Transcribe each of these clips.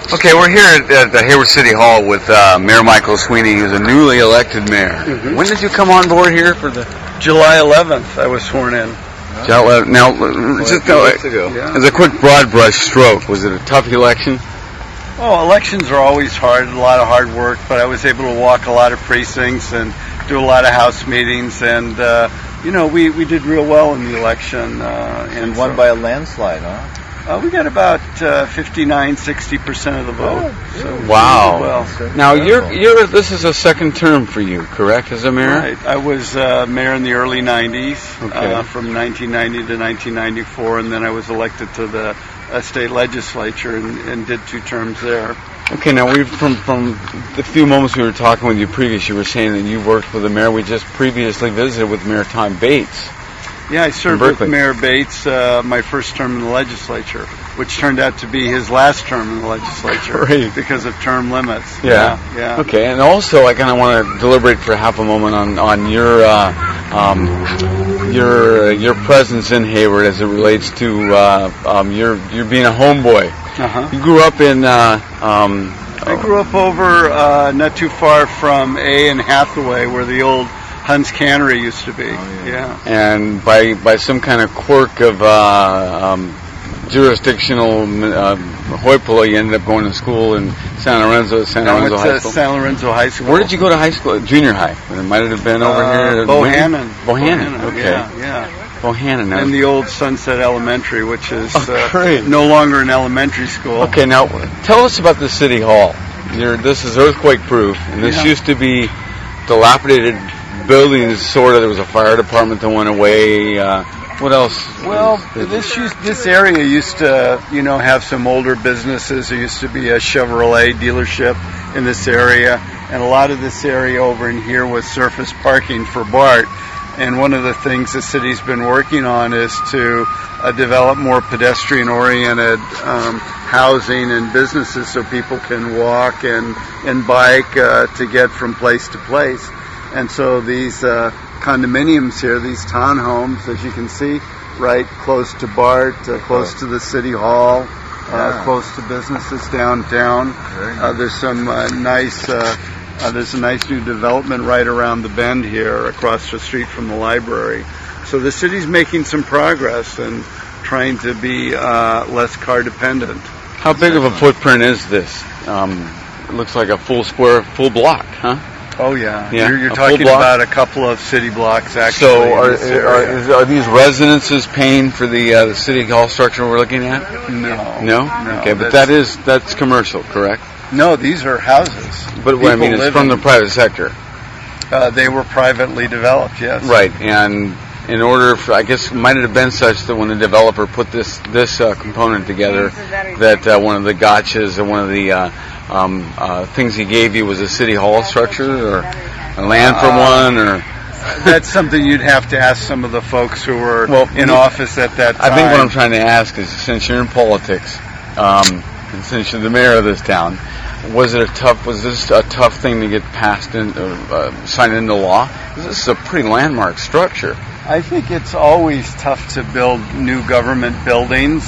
Okay, we're here at the Hayward City Hall with Mayor Michael Sweeney, who's a newly elected mayor. Mm-hmm. When did you come on board here for the... July 11th, I was sworn in. Now, as a quick broad brush stroke, was it a tough election? Oh, elections are always hard, a lot of hard work, but I was able to walk a lot of precincts and do a lot of House meetings, and we did real well in the election. And won by a landslide, huh? We got about 59-60% of the vote. So wow! Well. Now this is a second term for you, correct, as a mayor? Right. I was mayor in the early '90s, okay. From 1990 to 1994, and then I was elected to the state legislature and did 2 terms there. Okay, now from the few moments we were talking with you previous, you were saying that you worked with the mayor. We just previously visited with Mayor Tom Bates. Yeah, I served with Mayor Bates my first term in the legislature, which turned out to be his last term in the legislature because of term limits. Yeah. Okay, and also I kind of want to deliberate for half a moment on your presence in Hayward as it relates to your being a homeboy. Uh-huh. You grew up in. I grew up over not too far from A and Hathaway, where the old Hunt's Cannery used to be. Yeah. And by some kind of quirk of jurisdictional hoi polloi, you ended up going to school in San Lorenzo High School. San Lorenzo High School. Where did you go to high school? Junior high. It might have been over here. Bohannon. Bohannon. Okay. Yeah. Bohannon. And the old Sunset Elementary, which is no longer an elementary school. Okay, now tell us about the City Hall. This is earthquake-proof, and this used to be dilapidated buildings, sort of. There was a fire department that went away. What else? Well, this area used to, have some older businesses. There used to be a Chevrolet dealership in this area, and a lot of this area over in here was surface parking for BART. And one of the things the city's been working on is to develop more pedestrian-oriented housing and businesses so people can walk and bike to get from place to place. And so these condominiums here, these townhomes, as you can see, right close to BART, close to the City Hall, close to businesses downtown. There's some there's a nice new development right around the bend here, across the street from the library. So the city's making some progress and trying to be less car dependent. How big of a footprint is this? It looks like a full block, huh? Oh yeah. You're talking about a couple of city blocks actually. So are these residences paying for the City Hall structure we're looking at? No. Okay, but that's commercial, correct? No, these are houses. But what I mean is from the private sector. They were privately developed, yes. Right, and in order for, I guess, might it have been such that when the developer put this component together, that one of the gotchas or one of the things he gave you was a City Hall structure or a land for one, or that's something you'd have to ask some of the folks who were in office at that time. I think what I'm trying to ask is, since you're in politics, and since you're the mayor of this town, was this a tough thing to get passed and signed into law? This is a pretty landmark structure. I think it's always tough to build new government buildings.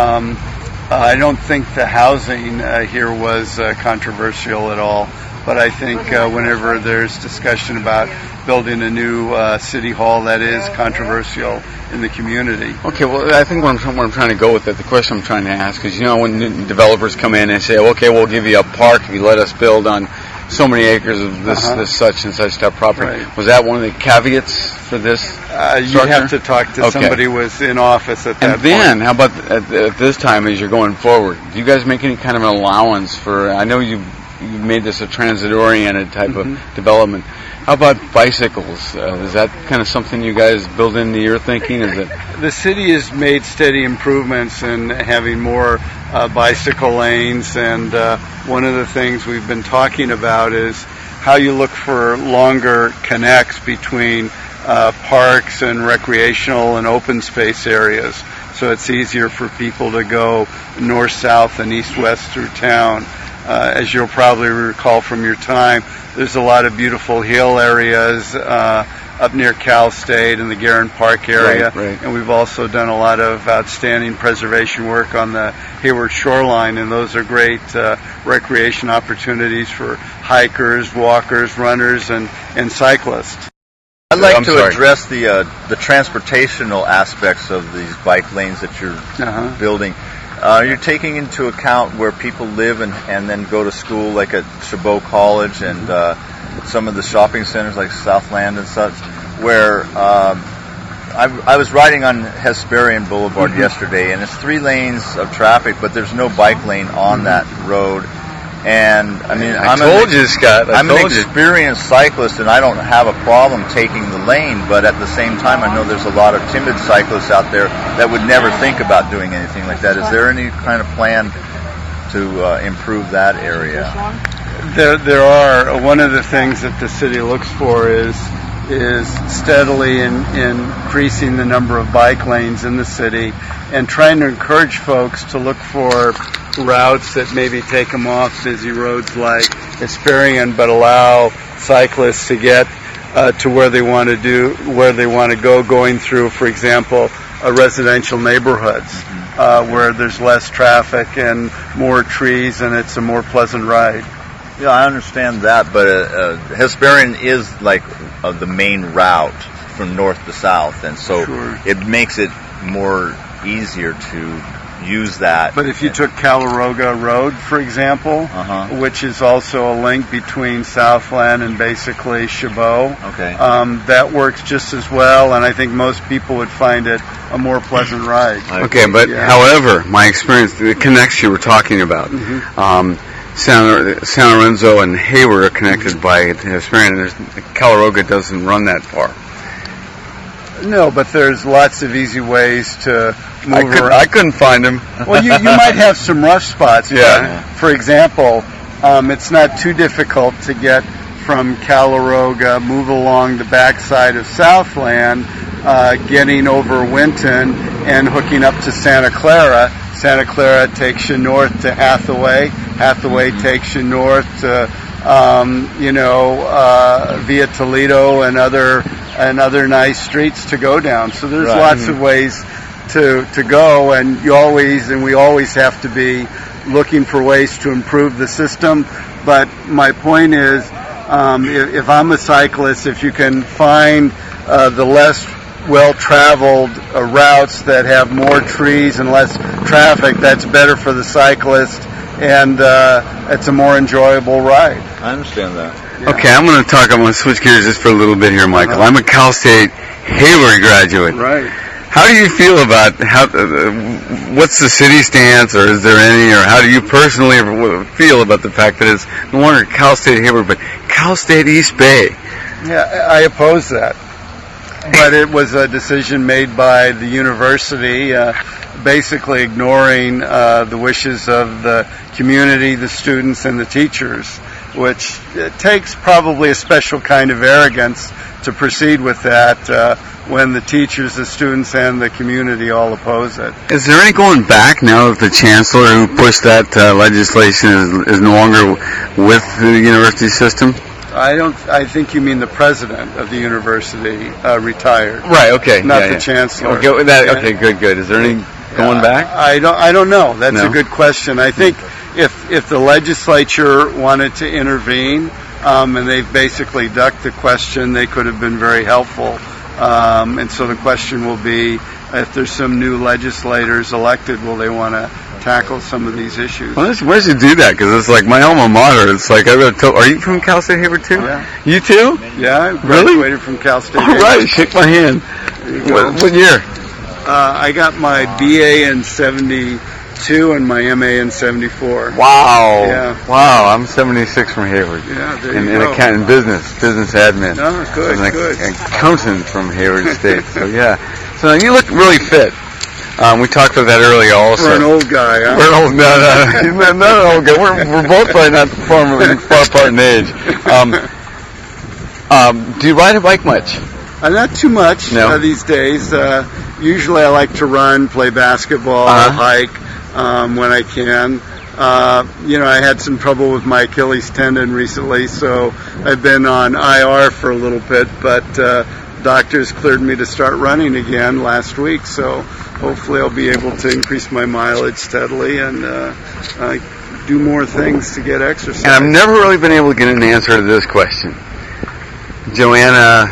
I don't think the housing here was controversial at all, but I think whenever there's discussion about building a new city hall, that is controversial in the community. Okay, well, I think where I'm trying to go with it, the question I'm trying to ask is, when developers come in and say, okay, we'll give you a park if you let us build on so many acres of this such and such type property. Right. Was that one of the caveats for this You have to talk to somebody who was in office at that point. And then, how about at this time as you're going forward? Do you guys make any kind of an allowance for, I know you made this a transit-oriented type of development. How about bicycles? Is that kind of something you guys build into your thinking? Is it? The city has made steady improvements in having more bicycle lanes, and one of the things we've been talking about is how you look for longer connects between parks and recreational and open space areas, so it's easier for people to go north-south and east-west through town. As you'll probably recall from your time, there's a lot of beautiful hill areas up near Cal State and the Guerin Park area. Right. And we've also done a lot of outstanding preservation work on the Hayward shoreline, and those are great recreation opportunities for hikers, walkers, runners, and cyclists. I'd like to address the transportational aspects of these bike lanes that you're building. You're taking into account where people live and then go to school, like at Chabot College and some of the shopping centers like Southland and such, where I was riding on Hesperian Boulevard yesterday, and it's 3 lanes of traffic, but there's no bike lane on that road. And I mean, I'm an experienced cyclist, and I don't have a problem taking the lane. But at the same time, I know there's a lot of timid cyclists out there that would never think about doing anything like that. Is there any kind of plan to improve that area? There are. One of the things that the city looks for is steadily increasing the number of bike lanes in the city, and trying to encourage folks to look for routes that maybe take them off busy roads like Hesperian, but allow cyclists to get to where they want to go, going through, for example, residential neighborhoods where there's less traffic and more trees, and it's a more pleasant ride. Yeah, I understand that, but Hesperian is like the main route from north to south, and so it makes it more easier to use that. But if you took Calaroga Road, for example, which is also a link between Southland and basically Chabot, that works just as well, and I think most people would find it a more pleasant ride. Okay, but however, my experience, the connects you were talking about, San Lorenzo and Hayward are connected by Hesperian, and Calaroga doesn't run that far. No, but there's lots of easy ways to move around. I couldn't find them. Well, you might have some rough spots. Yeah. But, for example, it's not too difficult to get from Calaroga, move along the backside of Southland, getting over Winton and hooking up to Santa Clara. Santa Clara takes you north to Hathaway. Hathaway takes you north to, via Toledo and other nice streets to go down. So there's lots of ways to go, and we always have to be looking for ways to improve the system. But my point is, if I'm a cyclist, if you can find the less well-traveled routes that have more trees and less traffic, that's better for the cyclist, and it's a more enjoyable ride. I understand that. Yeah. Okay, I'm going to switch gears just for a little bit here, Michael. I'm a Cal State Hayward graduate. Right. How do you feel about what's the city stance, or is there any, or how do you personally feel about the fact that it's no longer Cal State Hayward, but Cal State East Bay? Yeah, I oppose that. But it was a decision made by the university, basically ignoring the wishes of the community, the students, and the teachers, which takes probably a special kind of arrogance to proceed with that when the teachers, the students, and the community all oppose it. Is there any going back now that the chancellor who pushed that legislation is no longer with the university system? I think you mean the president of the university retired. Right. Okay. Not the chancellor. Okay. Good. Is there any going back? I don't know. That's a good question. I think if the legislature wanted to intervene, and they've basically ducked the question, they could have been very helpful. And so the question will be, if there's some new legislators elected, will they want to tackle some of these issues? Well, why should do that? Because it's like my alma mater. It's like are you from Cal State Hayward too? Yeah. You too? Yeah, I graduated from Cal State Hayward. All right, shake my hand. What year? I got my BA in 72 and my MA in 74. Wow. Yeah. Wow, I'm 76 from Hayward. Yeah, there you go. In business admin. Oh, good, good. An accountant from Hayward State. So yeah. So you look really fit. We talked about that earlier also. For an old guy, huh? We're old. No, not an old guy. We're both probably not far apart in age. Do you ride a bike much? Not too much these days. Usually I like to run, play basketball, hike when I can. I had some trouble with my Achilles tendon recently, so I've been on IR for a little bit, but doctors cleared me to start running again last week, so hopefully I'll be able to increase my mileage steadily and do more things to get exercise. And I've never really been able to get an answer to this question. Joanna,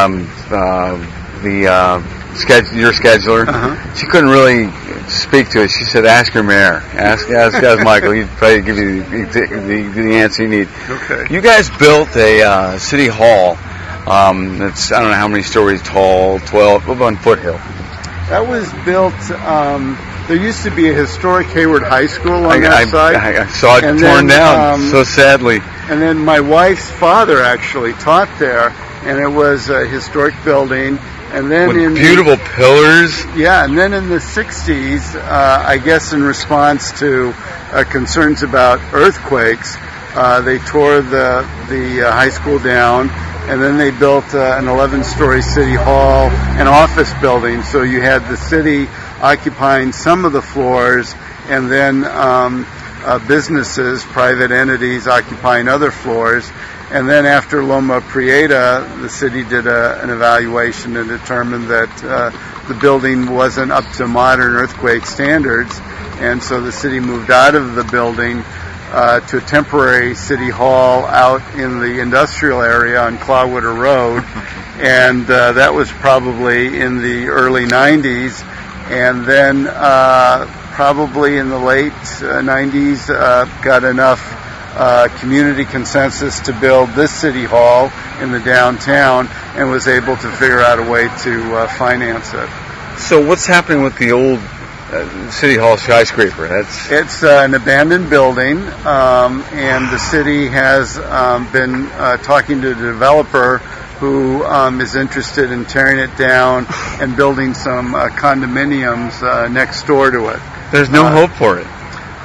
your scheduler, she couldn't really speak to it. She said, "Ask your mayor. Ask Michael. He'd probably give you the answer you need." Okay. You guys built a city hall. That's, I don't know how many stories tall, 12, up on Foothill. That was built. There used to be a historic Hayward High School on that side. I saw it torn down so sadly. And then my wife's father actually taught there, and it was a historic building. And then with beautiful pillars. Yeah, and then in the 60s, I guess in response to concerns about earthquakes, they tore the high school down, and then they built an 11-story city hall and office building. So you had the city occupying some of the floors, and then businesses, private entities occupying other floors. And then after Loma Prieta, the city did an evaluation and determined that the building wasn't up to modern earthquake standards, and so the city moved out of the building to a temporary city hall out in the industrial area on Clawwater Road, and that was probably in the early 90s. And then probably in the late 90s got enough community consensus to build this city hall in the downtown, and was able to figure out a way to finance it. So what's happening with the old City Hall skyscraper? It's an abandoned building, and the city has been talking to the developer who is interested in tearing it down and building some condominiums next door to it. There's no hope for it.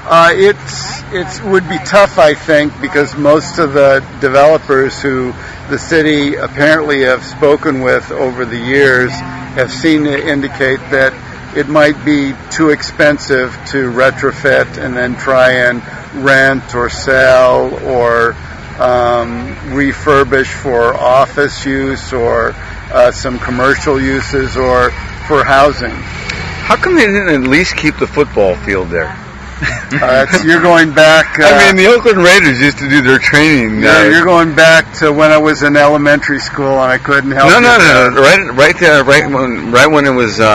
It would be tough, I think, because most of the developers who the city apparently have spoken with over the years have seemed to indicate that it might be too expensive to retrofit and then try and rent or sell or refurbish for office use or some commercial uses or for housing. How come they didn't at least keep the football field there? You're going back. I mean, the Oakland Raiders used to do their training. You're going back to when I was in elementary school and I couldn't help. No. Right there, right when it was is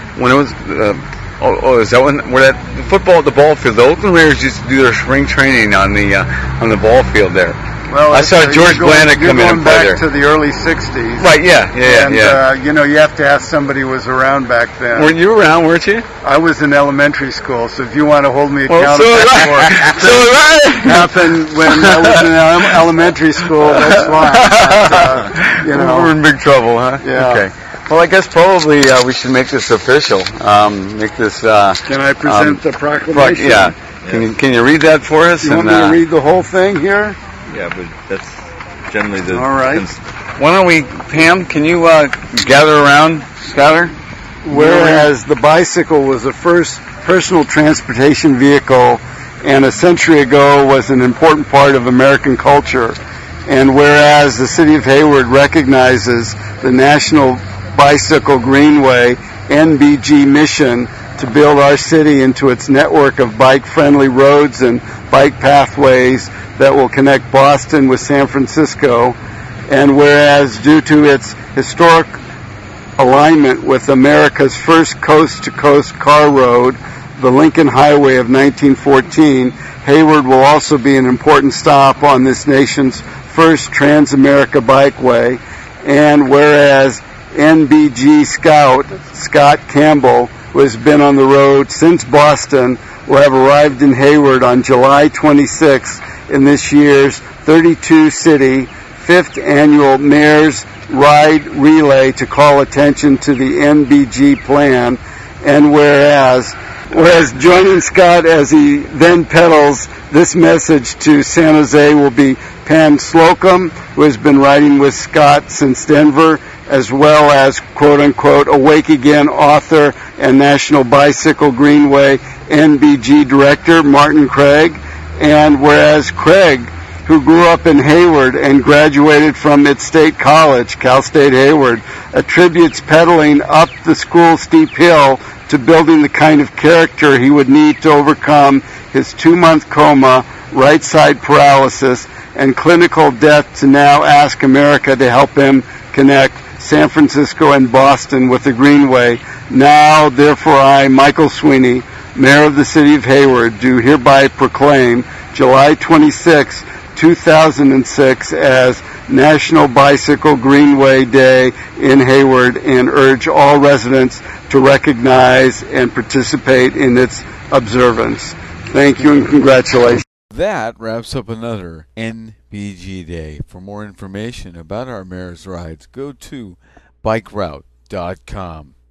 that when where that the ball field? The Oakland Raiders used to do their spring training on the ball field there. Well, I saw George Blanda come in and play there. You're going back to the early 60s. Right, yeah. And, you have to ask somebody who was around back then. Weren't you around, weren't you? I was in elementary school, so if you want to hold me accountable happened when I was in elementary school, that's fine. But, we're in big trouble, huh? Yeah. Okay. Well, I guess probably we should make this official. Make this. Can I present the proclamation? Yeah. Can you read that for us? You want me to read the whole thing here? Yeah, but that's generally the... All right. Why don't we, Pam, can you gather around, Skyler? Whereas the bicycle was the first personal transportation vehicle and a century ago was an important part of American culture, and whereas the city of Hayward recognizes the National Bicycle Greenway NBG mission to build our city into its network of bike-friendly roads and bike pathways that will connect Boston with San Francisco, and whereas due to its historic alignment with America's first coast-to-coast car road, the Lincoln Highway of 1914, Hayward will also be an important stop on this nation's first Trans-America Bikeway, and whereas NBG scout Scott Campbell, who has been on the road since Boston, will have arrived in Hayward on July 26th in this year's 32-city 5th annual Mayor's Ride Relay to call attention to the NBG plan. And whereas joining Scott as he then peddles this message to San Jose will be Pam Slocum, who has been riding with Scott since Denver, as well as quote-unquote Awake Again author and National Bicycle Greenway NBG Director Martin Craig. And whereas Craig who grew up in Hayward and graduated from its state college, Cal State Hayward, attributes pedaling up the school's steep hill to building the kind of character he would need to overcome his 2-month coma, right side paralysis, and clinical death to now ask America to help him connect San Francisco and Boston with the Greenway. Now, therefore, I, Michael Sweeney, Mayor of the City of Hayward, do hereby proclaim July 26, 2006 as National Bicycle Greenway Day in Hayward and urge all residents to recognize and participate in its observance. Thank you and congratulations. That wraps up another NBG Day. For more information about our Mayor's Rides, go to bikeroute.com.